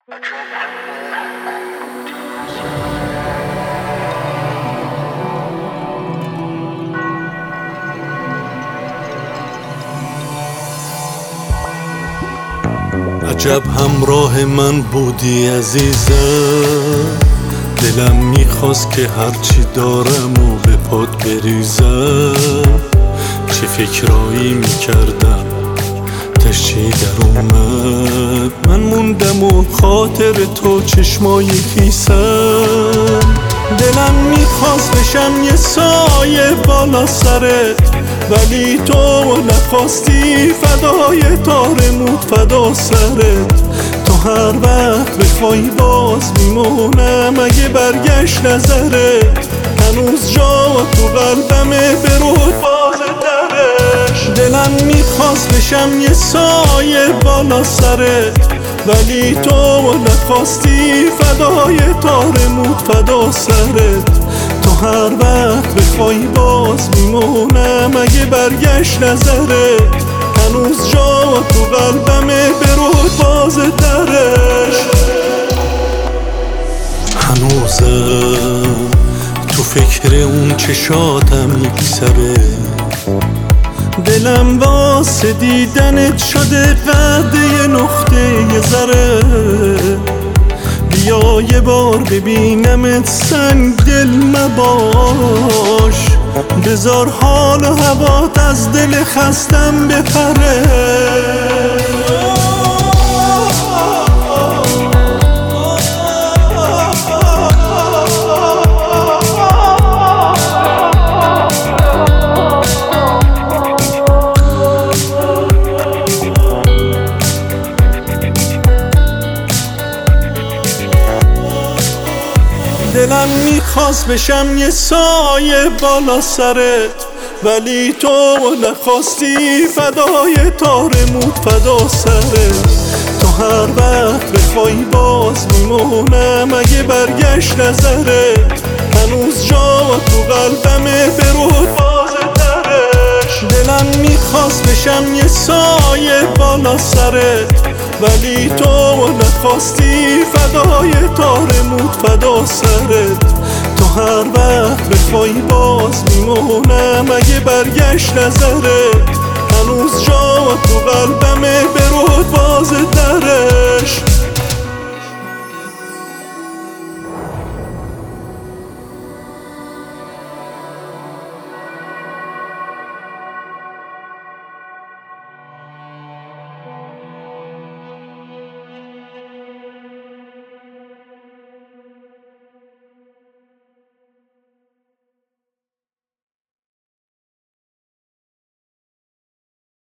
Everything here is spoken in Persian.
عجب همراه من بودی عزیزم، دلم میخواست که هرچی دارم و به پات بریزم. چه فکرایی میکردم تشتی در اومد، من موندم و خاطر تو چشمای خیسم. دلم میخواست بشم یه سایه بالا سرت، ولی تو نخواستی فدای تارمود فدا سرت. تو هر وقت بخوای باز میمونم اگه برگشت نظرت، هنوز جا تو قلبمه برود باز درش. دلم میخواست بشم یه سایه بالا سرت، ولی تو نخواستی فدای تارمود فدا سرت. تو هر وقت بخوای باز میمونم اگه برگشت نظرت، هنوز جا تو قلبمه برود باز درش. هنوزم تو فکر اون چشاتم میگذره، دلم واسه دیدنت شده قد یه نقطه یه ذره. بیا یه بار ببینمت سنگ دل مباش، بذار حال و هوات از دل خستم بپره. دلم میخواست بشم یه سایه بالا سرت، ولی تو نخواستی فدای تارمود فدا سرت. تو هر وقت بخوای باز میمونم اگه برگشت نظرت، هنوز جا تو قلبمه برود باز درش. دلم میخواست بشم یه سایه بالا سرت، ولی تو نخواستی فدای تارمود فدا سرت. تو هر وقت بخوای باز میمونم اگه برگشت نظرت، هنوز جا تو قلبمه برود باز